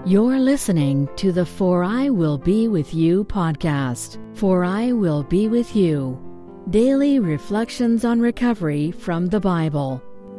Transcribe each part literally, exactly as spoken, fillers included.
You're listening to the For I Will Be With You podcast. For I Will Be With You. Daily reflections on recovery from the Bible.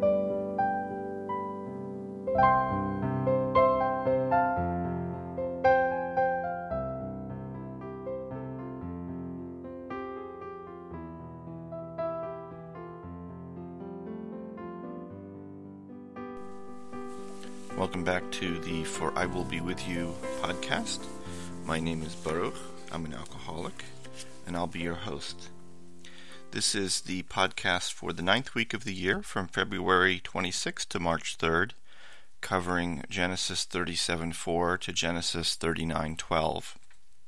Welcome back to the For I Will Be With You podcast. My name is Baruch. I'm an alcoholic, and I'll be your host. This is the podcast for the ninth week of the year, from February twenty-sixth to March third, covering Genesis thirty-seven four to Genesis thirty-nine twelve.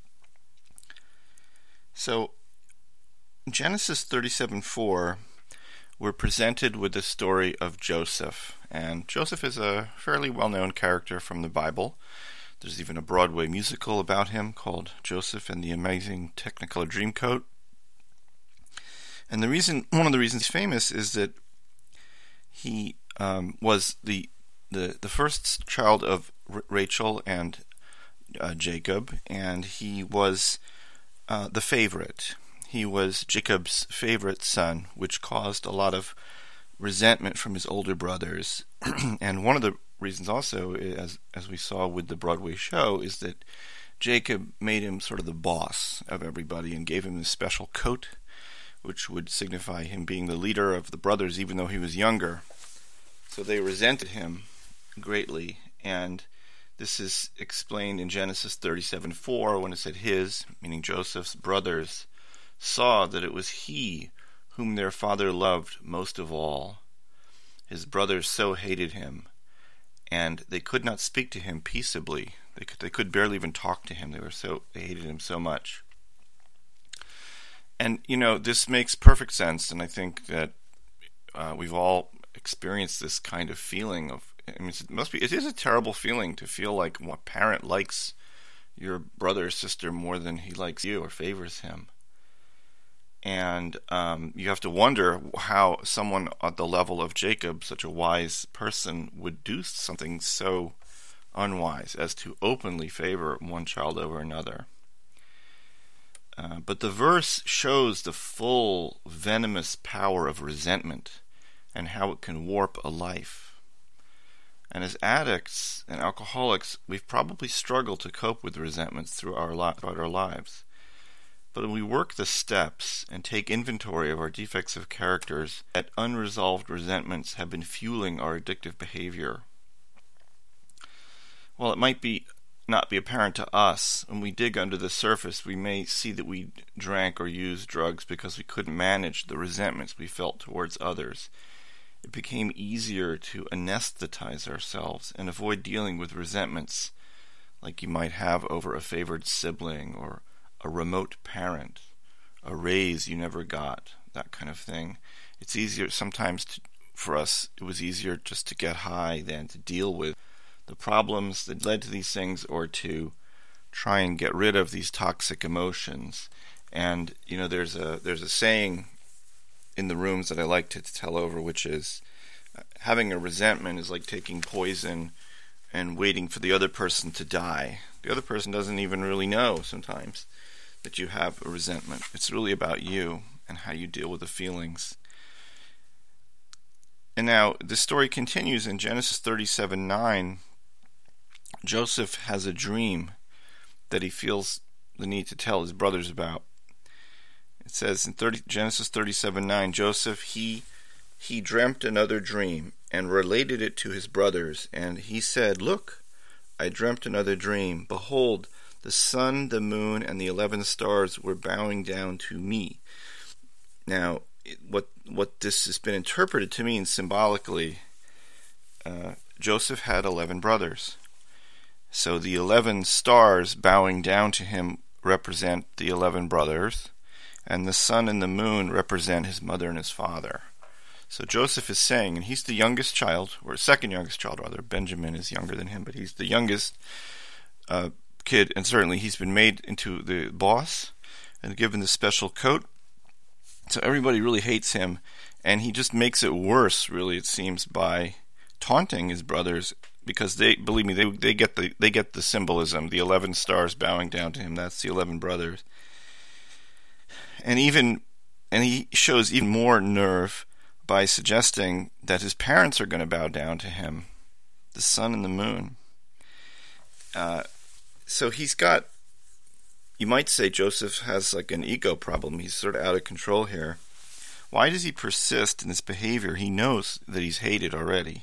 So, Genesis thirty-seven four, we're presented with the story of Joseph. And Joseph is a fairly well-known character from the Bible. There's even a Broadway musical about him called Joseph and the Amazing Technicolor Dreamcoat. And the reason, one of the reasons he's famous is that he um, was the, the the first child of R- Rachel and uh, Jacob, and he was uh, the favorite. He was Jacob's favorite son, which caused a lot of resentment from his older brothers. And one of the reasons also, as as we saw with the Broadway show, is that Jacob made him sort of the boss of everybody and gave him this special coat, which would signify him being the leader of the brothers, even though he was younger. So they resented him greatly, and this is explained in Genesis thirty-seven four when it said his, meaning Joseph's brothers, saw that it was he whom their father loved most of all. His brothers so hated him, and they could not speak to him peaceably. They could, they could barely even talk to him. They were so they hated him so much. And you know, this makes perfect sense, and I think that uh, we've all experienced this kind of feeling of. I mean, it must be. It is a terrible feeling to feel like one parent likes your brother or sister more than he likes you or favors him. And um, you have to wonder how someone at the level of Jacob, such a wise person, would do something so unwise as to openly favor one child over another. Uh, but the verse shows the full venomous power of resentment and how it can warp a life. And as addicts and alcoholics, we've probably struggled to cope with resentments through our li- throughout our lives. But when we work the steps and take inventory of our defects of characters, that unresolved resentments have been fueling our addictive behavior. While it might be not be apparent to us, when we dig under the surface, we may see that we drank or used drugs because we couldn't manage the resentments we felt towards others. It became easier to anesthetize ourselves and avoid dealing with resentments like you might have over a favored sibling or a remote parent, a raise you never got, that kind of thing. It's easier sometimes to, for us, it was easier just to get high than to deal with the problems that led to these things, or to try and get rid of these toxic emotions. And, you know, there's a there's a saying in the rooms that I like to tell over, which is, uh, having a resentment is like taking poison and waiting for the other person to die. The other person doesn't even really know sometimes that you have a resentment. It's really about you and how you deal with the feelings. And now the story continues in Genesis thirty-seven nine. Joseph has a dream that he feels the need to tell his brothers about. It says in thirty, Genesis thirty-seven nine, Joseph, he he dreamt another dream and related it to his brothers, and he said, "Look, I dreamt another dream. Behold, the sun, the moon, and the eleven stars were bowing down to me." Now, what what this has been interpreted to mean symbolically, uh, Joseph had eleven brothers. So the eleven stars bowing down to him represent the eleven brothers, and the sun and the moon represent his mother and his father. So Joseph is saying, and he's the youngest child, or second youngest child rather, Benjamin is younger than him, but he's the youngest uh, kid, and certainly he's been made into the boss and given the special coat. So everybody really hates him, and he just makes it worse, really, it seems, by taunting his brothers because they believe me, they they get the they get the symbolism, the eleven stars bowing down to him. That's the eleven brothers. And even and he shows even more nerve by suggesting that his parents are going to bow down to him, the sun and the moon. Uh, so he's got, you might say Joseph has like an ego problem. He's sort of out of control here. Why does he persist in this behavior? He knows that he's hated already.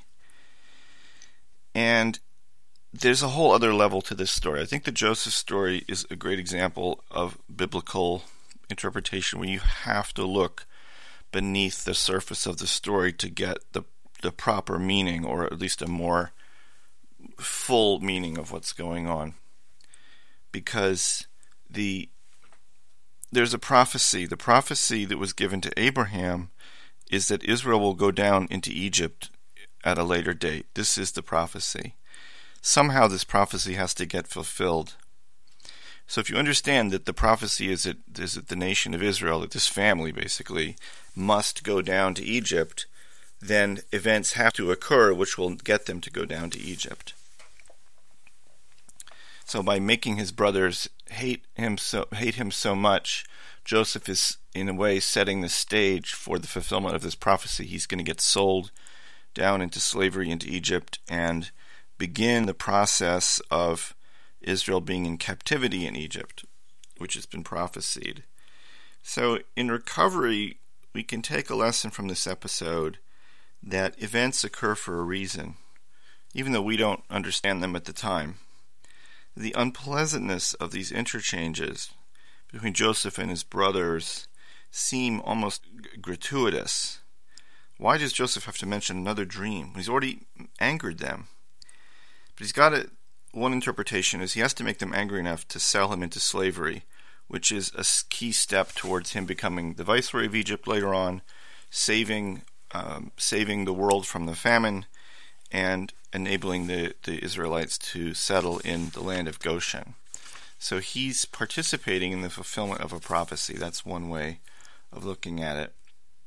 And there's a whole other level to this story. I think the Joseph story is a great example of biblical interpretation where you have to look beneath the surface of the story to get the the proper meaning, or at least a more full meaning of what's going on. Because the there's a prophecy. The prophecy that was given to Abraham is that Israel will go down into Egypt at a later date. This is the prophecy. Somehow this prophecy has to get fulfilled. So if you understand that the prophecy is that, is that the nation of Israel, that this family basically, must go down to Egypt, then events have to occur which will get them to go down to Egypt. So by making his brothers hate him so hate him so much, Joseph is in a way setting the stage for the fulfillment of this prophecy. He's going to get sold down into slavery into Egypt and begin the process of Israel being in captivity in Egypt, which has been prophesied. So in recovery, we can take a lesson from this episode that events occur for a reason, even though we don't understand them at the time. The unpleasantness of these interchanges between Joseph and his brothers seem almost g- gratuitous. Why does Joseph have to mention another dream? He's already angered them. But he's got a, one interpretation is he has to make them angry enough to sell him into slavery, which is a key step towards him becoming the viceroy of Egypt later on, saving um, saving the world from the famine, and enabling the, the Israelites to settle in the land of Goshen. So he's participating in the fulfillment of a prophecy. That's one way of looking at it.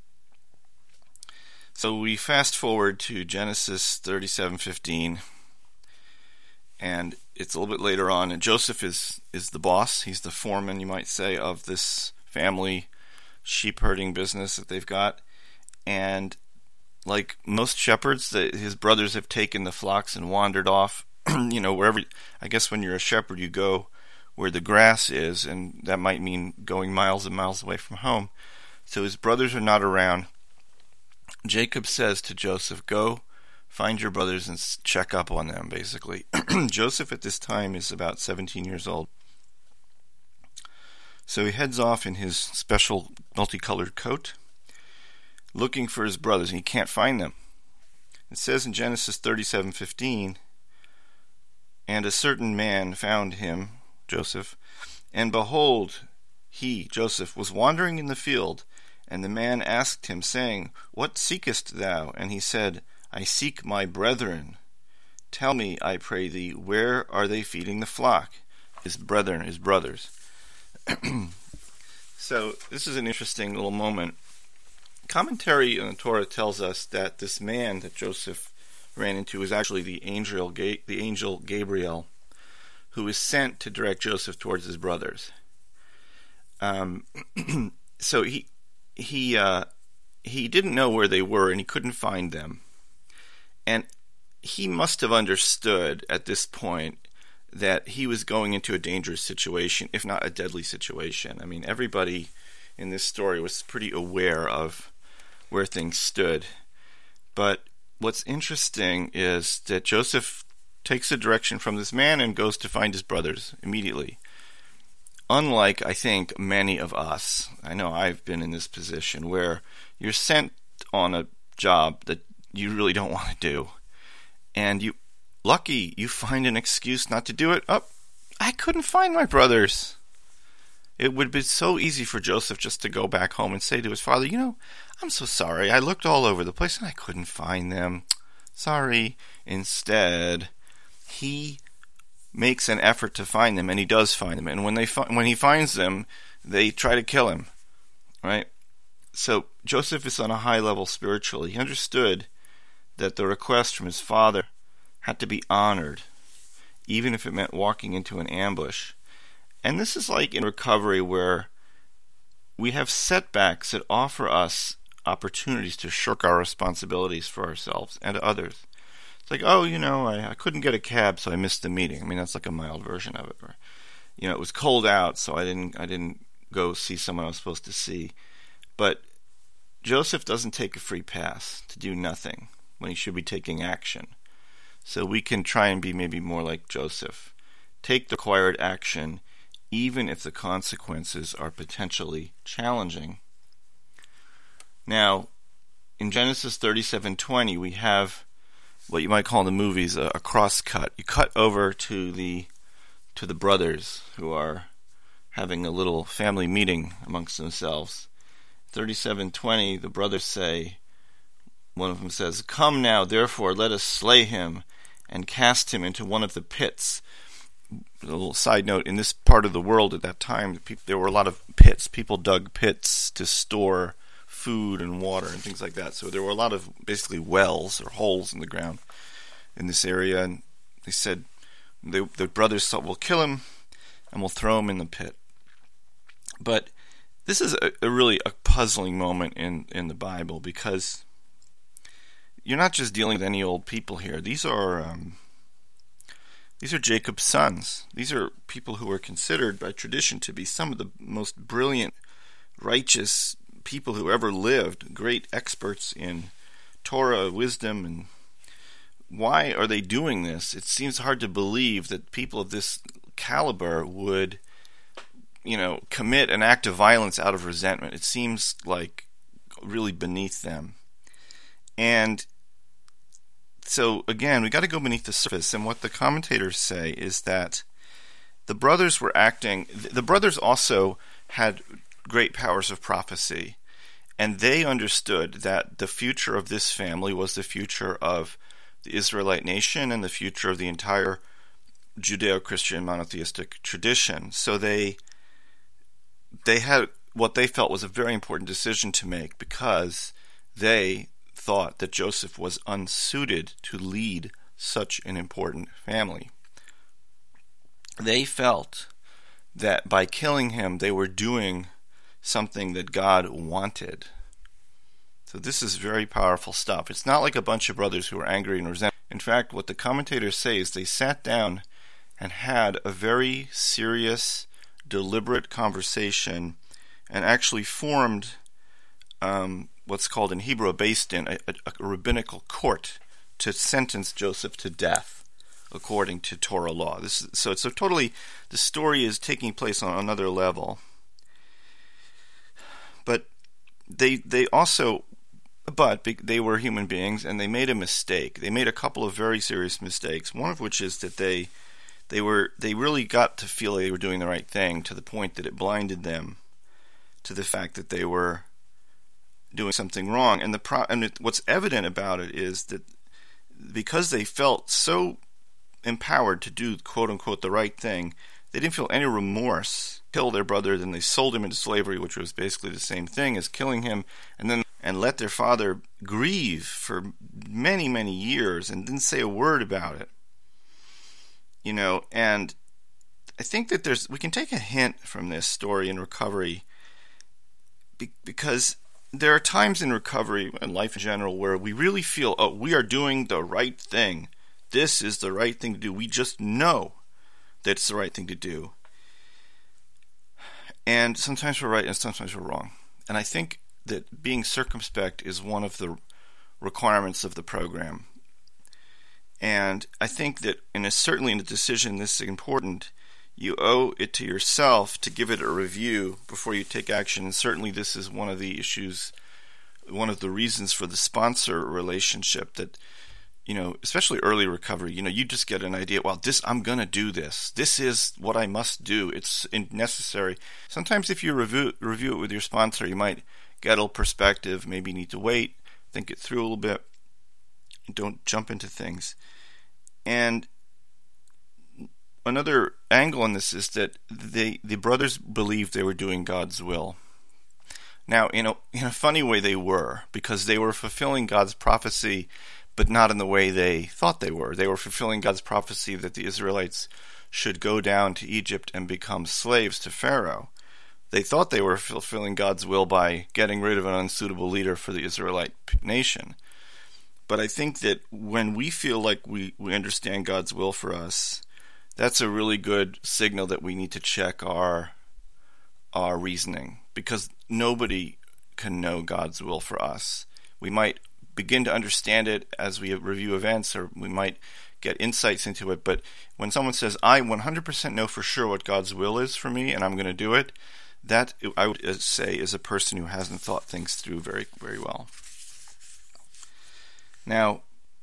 So we fast forward to Genesis thirty-seven fifteen, and it's a little bit later on, and Joseph is, is the boss. He's the foreman, you might say, of this family sheep herding business that they've got. And like most shepherds, the, his brothers have taken the flocks and wandered off, you know, wherever. I guess when you're a shepherd, you go where the grass is, and that might mean going miles and miles away from home. So his brothers are not around. Jacob says to Joseph, go find your brothers and check up on them, basically. Joseph at this time is about seventeen years old. So he heads off in his special multicolored coat, looking for his brothers, and he can't find them. It says in Genesis thirty-seven fifteen, and a certain man found him, Joseph, and behold, he, Joseph, was wandering in the field, and the man asked him, saying, what seekest thou? And he said, I seek my brethren. Tell me, I pray thee, where are they feeding the flock? His brethren, his brothers. So this is an interesting little moment. Commentary on the Torah tells us that this man that Joseph ran into is actually the angel, the angel Gabriel, who is sent to direct Joseph towards his brothers. Um, so he he uh, he didn't know where they were, and he couldn't find them. And he must have understood at this point that he was going into a dangerous situation, if not a deadly situation. I mean, everybody in this story was pretty aware of where things stood. But what's interesting is that Joseph takes a direction from this man and goes to find his brothers immediately. Unlike, I think, many of us, I know I've been in this position where you're sent on a job that you really don't want to do, and you, lucky, you find an excuse not to do it. Oh, I couldn't find my brothers. It would be so easy for Joseph just to go back home and say to his father, you know, I'm so sorry. I looked all over the place and I couldn't find them. Sorry. Instead, he makes an effort to find them, and he does find them. And when they fi- when he finds them, they try to kill him. Right? So Joseph is on a high level spiritually. He understood that the request from his father had to be honored, even if it meant walking into an ambush. And this is like in recovery where we have setbacks that offer us opportunities to shirk our responsibilities for ourselves and others. It's like, oh, you know, I, I couldn't get a cab, so I missed the meeting. I mean, that's like a mild version of it. Or, you know, it was cold out, so I didn't I didn't go see someone I was supposed to see. But Joseph doesn't take a free pass to do nothing when he should be taking action. So we can try and be maybe more like Joseph. Take the required action, even if the consequences are potentially challenging. Now, in Genesis thirty-seven twenty, we have what you might call in the movies a, a cross cut. You cut over to the to the brothers who are having a little family meeting amongst themselves. thirty-seven twenty, the brothers say, one of them says, "Come now, therefore, let us slay him and cast him into one of the pits." A little side note, in this part of the world at that time, there were a lot of pits. People dug pits to store food and water and things like that. So there were a lot of basically wells or holes in the ground in this area. And they said, they, the brothers thought, we'll kill him and we'll throw him in the pit. But this is a, a really a puzzling moment in, in the Bible, because you're not just dealing with any old people here. These are um, these are Jacob's sons. These are people who are considered by tradition to be some of the most brilliant, righteous people who ever lived, great experts in Torah, wisdom. And why are they doing this? It seems hard to believe that people of this caliber would, you know, commit an act of violence out of resentment. It seems like really beneath them. And so, again, we got to go beneath the surface. And what the commentators say is that the brothers were acting, the brothers also had great powers of prophecy. And they understood that the future of this family was the future of the Israelite nation and the future of the entire Judeo-Christian monotheistic tradition. So they they had what they felt was a very important decision to make, because they thought that Joseph was unsuited to lead such an important family. They felt that by killing him, they were doing something that God wanted. So this is very powerful stuff. It's not like a bunch of brothers who were angry and resentful. In fact, what the commentators say is they sat down and had a very serious, deliberate conversation and actually formed um, what's called in Hebrew a beis din, a, a, a rabbinical court, to sentence Joseph to death according to Torah law. This is, so it's a totally, the story is taking place on another level. But they they also, but they were human beings, and they made a mistake. They made a couple of very serious mistakes. One of which is that they they were they really got to feel they were doing the right thing, to the point that it blinded them to the fact that they were doing something wrong. And the pro- and it, what's evident about it is that because they felt so empowered to do quote unquote the right thing, they didn't feel any remorse. Kill their brother, then they sold him into slavery, which was basically the same thing as killing him, and then and let their father grieve for many, many years and didn't say a word about it. You know, and I think that there's we can take a hint from this story in recovery, be, because there are times in recovery and life in general where we really feel, oh, we are doing the right thing. This is the right thing to do. We just know that it's the right thing to do. And sometimes we're right and sometimes we're wrong. And I think that being circumspect is one of the requirements of the program. And I think that, and it's certainly in a decision this important, you owe it to yourself to give it a review before you take action. And certainly this is one of the issues, one of the reasons for the sponsor relationship, that, you know, especially early recovery, you know, you just get an idea, well, this, I'm going to do this. This is what I must do. It's necessary. Sometimes if you review, review it with your sponsor, you might get a little perspective, maybe need to wait, think it through a little bit, don't jump into things. And another angle on this is that they, the brothers believed they were doing God's will. Now, in a, in a funny way they were, because they were fulfilling God's prophecy but not in the way they thought they were. They were fulfilling God's prophecy that the Israelites should go down to Egypt and become slaves to Pharaoh. They thought they were fulfilling God's will by getting rid of an unsuitable leader for the Israelite nation. But I think that when we feel like we, we understand God's will for us, that's a really good signal that we need to check our our reasoning, because nobody can know God's will for us. We might begin to understand it as we review events, or we might get insights into it, but when someone says, I one hundred percent know for sure what God's will is for me and I'm going to do it, that I would say is a person who hasn't thought things through very, very well. Now,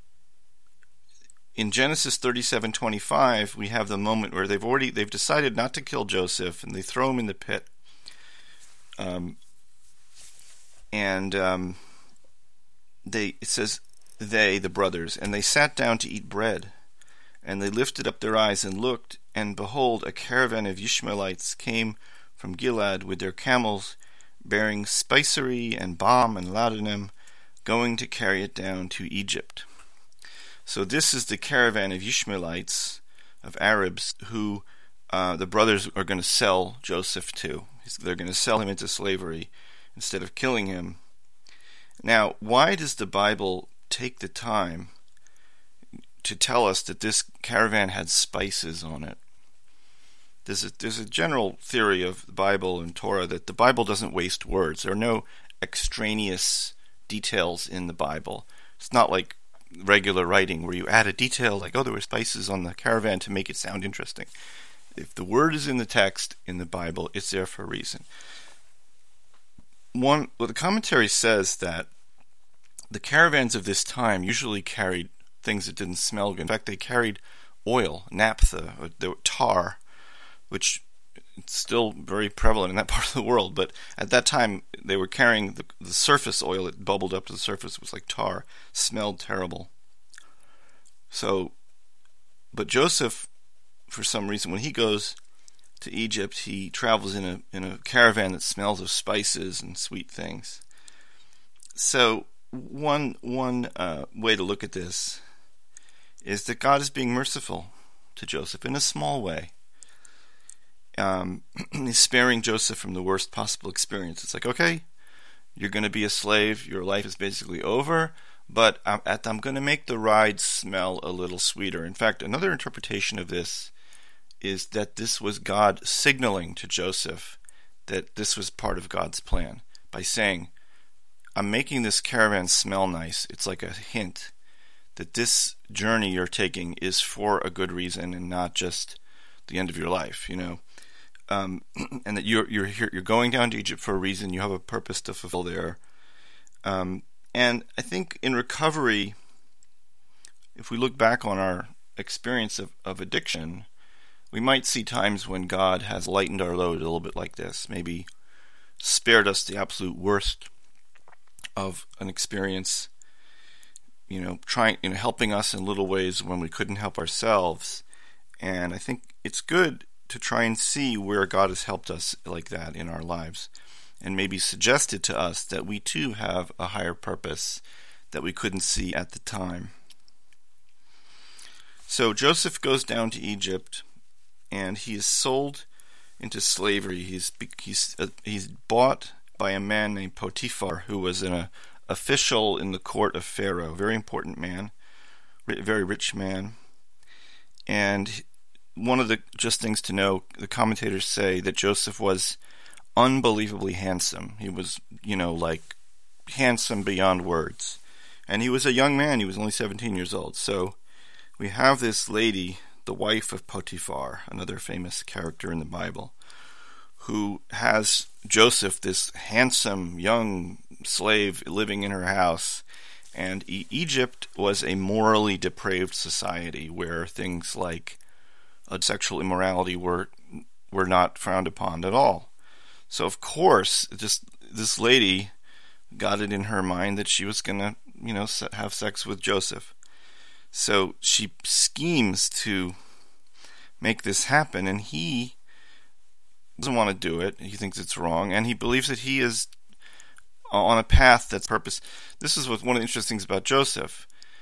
in Genesis thirty-seven twenty-five, we have the moment where they've already they've decided not to kill Joseph, and they throw him in the pit. Um, and um, they it says they, the brothers, and they sat down to eat bread, and they lifted up their eyes and looked, and behold, a caravan of Ishmaelites came from Gilead with their camels, bearing spicery and balm and laudanum, going to carry it down to Egypt. So this is the caravan of Ishmaelites, of Arabs, who uh, the brothers are going to sell Joseph to. They're going to sell him into slavery instead of killing him. Now, why does the Bible take the time to tell us that this caravan had spices on it? There's a, there's a general theory of the Bible and Torah that the Bible doesn't waste words. There are no extraneous details in the Bible. It's not like regular writing where you add a detail like, oh, there were spices on the caravan to make it sound interesting. If the word is in the text in the Bible, it's there for a reason. One, well, the commentary says that the caravans of this time usually carried things that didn't smell good. In fact, they carried oil, naphtha, or the tar, which is still very prevalent in that part of the world. But at that time, they were carrying the, the surface oil that bubbled up to the surface. It was like tar, smelled terrible. So, but Joseph, for some reason, when he goes to Egypt, he travels in a in a caravan that smells of spices and sweet things. So one one uh, way to look at this is that God is being merciful to Joseph in a small way. Um, he's sparing Joseph from the worst possible experience. It's like, okay, you're going to be a slave. Your life is basically over. But I'm, at, I'm going to make the ride smell a little sweeter. In fact, another interpretation of this is that this was God signaling to Joseph that this was part of God's plan by saying, I'm making this caravan smell nice. It's like a hint that this journey you're taking is for a good reason and not just the end of your life, you know, um, and that you're you're here, you're going down to Egypt for a reason. You have a purpose to fulfill there. Um, And I think in recovery, if we look back on our experience of, of addiction, we might see times when God has lightened our load a little bit like this, maybe spared us the absolute worst of an experience, you know, trying, you know, helping us in little ways when we couldn't help ourselves. And I think it's good to try and see where God has helped us like that in our lives, and maybe suggested to us that we too have a higher purpose that we couldn't see at the time. So Joseph goes down to Egypt, and he is sold into slavery. He's he's uh, he's bought by a man named Potiphar, who was an uh, official in the court of Pharaoh, very important man, very rich man. And one of the just things to know, the commentators say that Joseph was unbelievably handsome. He was, you know, like handsome beyond words. And he was a young man. He was only seventeen years old. So we have this lady, the wife of Potiphar, another famous character in the Bible, who has Joseph, this handsome young slave, living in her house. And e- Egypt was a morally depraved society where things like uh, sexual immorality were were not frowned upon at all. So of course, just this lady got it in her mind that she was going to, you know, have sex with Joseph. So she schemes to make this happen, and he doesn't want to do it. He thinks it's wrong, and he believes that he is on a path that's purpose. This is what one of the interesting things about Joseph.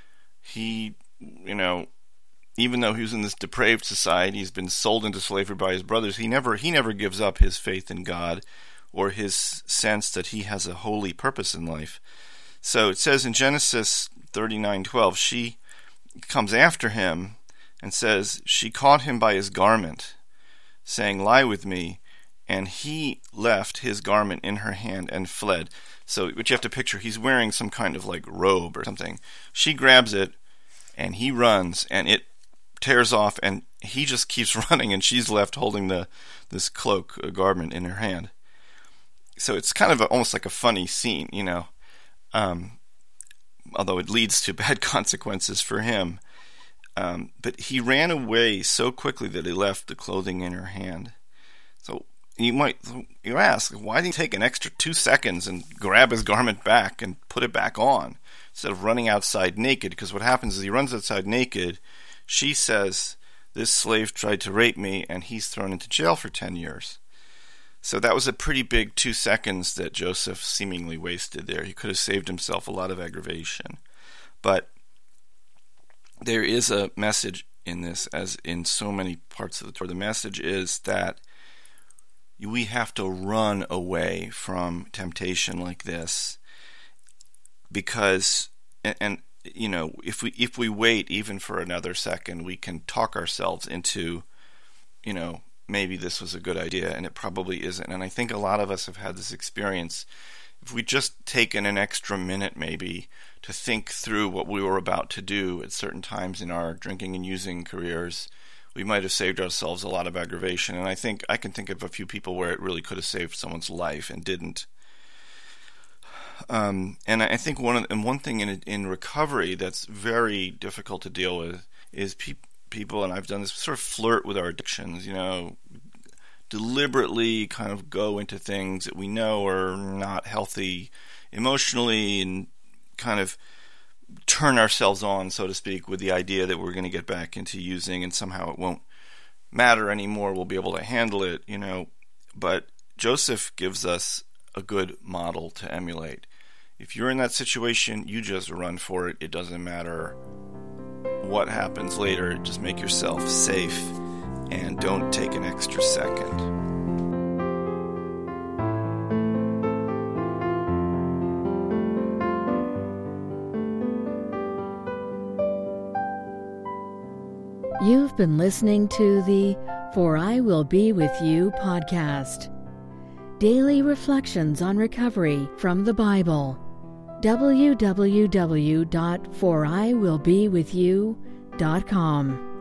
he, you know, even though he was in this depraved society, he's been sold into slavery by his brothers, he never he never gives up his faith in God or his sense that he has a holy purpose in life. So it says in Genesis thirty-nine twelve, she comes after him and says, she caught him by his garment, saying, lie with me. And he left his garment in her hand and fled. So what you have to picture, he's wearing some kind of like robe or something. She grabs it and he runs and it tears off and he just keeps running and she's left holding the this cloak, a garment in her hand. So it's kind of a, almost like a funny scene, you know, um, although it leads to bad consequences for him. Um, but he ran away so quickly that he left the clothing in her hand. So you might you ask, why did he take an extra two seconds and grab his garment back and put it back on instead of running outside naked? Because what happens is he runs outside naked. She says, this slave tried to rape me, and he's thrown into jail for ten years. So that was a pretty big two seconds that Joseph seemingly wasted there. He could have saved himself a lot of aggravation. But there is a message in this, as in so many parts of the Torah. The message is that we have to run away from temptation like this, because, and, and you know, if we if we wait even for another second, we can talk ourselves into, you know, maybe this was a good idea, and it probably isn't. And I think a lot of us have had this experience. If we just taken an extra minute maybe to think through what we were about to do at certain times in our drinking and using careers, we might have saved ourselves a lot of aggravation. And I think I can think of a few people where it really could have saved someone's life and didn't. Um, and I think one of, and one thing in in recovery that's very difficult to deal with is pe- people, and I've done this, sort of flirt with our addictions, you know, deliberately kind of go into things that we know are not healthy emotionally and kind of turn ourselves on, so to speak, with the idea that we're going to get back into using and somehow it won't matter anymore. We'll be able to handle it, you know. But Joseph gives us a good model to emulate. If you're in that situation, you just run for it. It doesn't matter what happens later. Just make yourself safe and don't take an extra second. You've been listening to the For I Will Be With You podcast. Daily reflections on recovery from the Bible. w w w dot for i will be with you dot com